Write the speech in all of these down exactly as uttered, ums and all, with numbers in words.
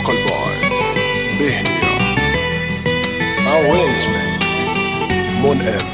Local boy بهنیا Arrangement منعم.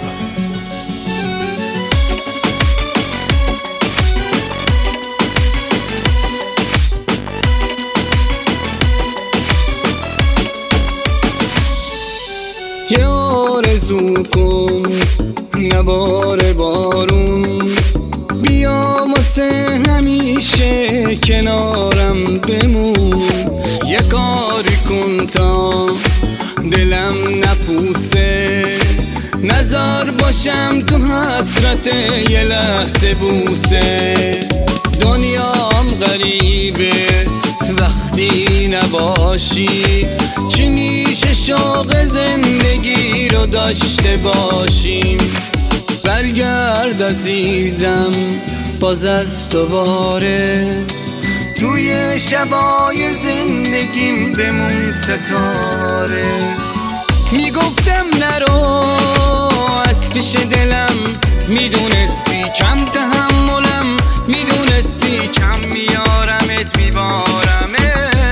یه آرزو کن نبار بارون، بیا واسه همیشه کنارم بمون. یه کاری کن تا دلم نپوسه، نزار باشم تو حسرت یه لحظه بوسه. دنیام غریبه وقتی نباشی، چی میشه شوق زندگی رو داشته باشیم. برگرد عزیزم باز از دوباره، توی شبای زندگیم بمون ستاره. میگفتم نرو از پیش دلم، میدونستی کم تحملم، میدونستی کم میارمت میبارمت.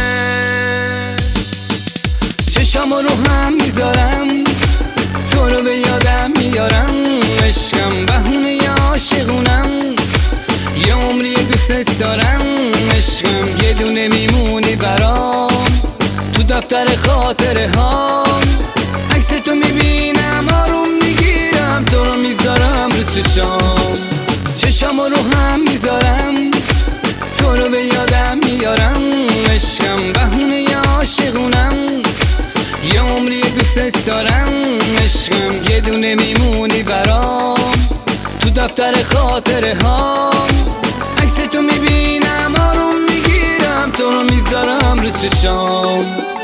چشم رو هم میذارم تو رو به یادم میارم، عشقم بهونه ی عاشقونم، یه عمری دوست دارم. عشقم یه دونه میمونی برام تو دفتر خاطره ها، عکس تو میبینم آروم میگیرم، تو رو میذارم رو چشام. چشم رو هم میذارم تو رو به یادم میارم، عشقم بهونه ی عاشقونم، یه عمری دوست دارم. عشقم یه دونه میمونی برام تو دفتر خاطره ها، عکس تو میبینم آروم میگیرم، تو رو میذارم رو چشام.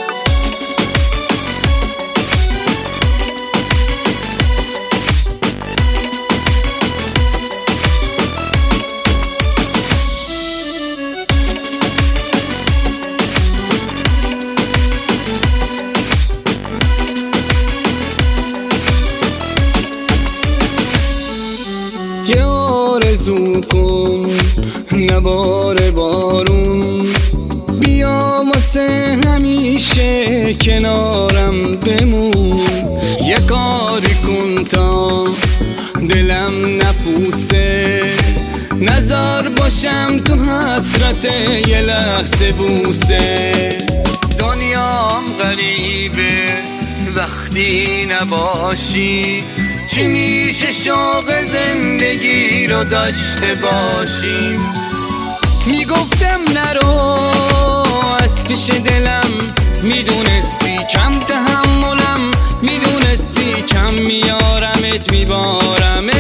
یه آرزو کن نبار بارون، بیا واسه همیشه کنارم بمون. یه کاری کن تا دلم نپوسه، نزار باشم تو حسرت یه لحظه بوسه. دنیام غریبه وقتی نباشی، چی میشه شوق زندگی رو داشته باشیم. میگفتم نرو از پیش دلم، میدونستی کم تحملم، میدونستی کم میارمت میبارمت.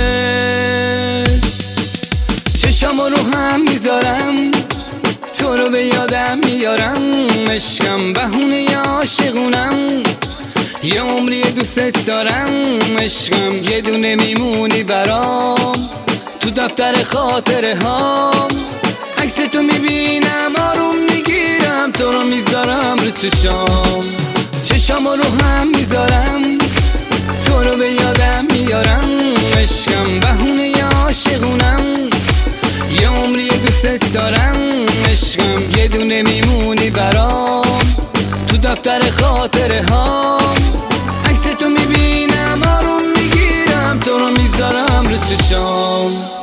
چشم رو هم میذارم تو رو به یادم میارم، عشقم بهونه ی عاشقونم، یه عمری دوست دارم. عشقم یه دونه میمونی برام تو دفتر خاطره ها، عکس تو میبینم آروم میگیرم، تو رو میذارم رو چشام. چشم رو هم میذارم تو رو به یادم میارم، عشقم بهونه ی عاشقونم، یه عمری دوست دارم. عشقم یه دونه میمونی برام تو دفتر خاطره ها، عکس تو میبینم آروم میگیرم، تو رو میذارم رو چشام.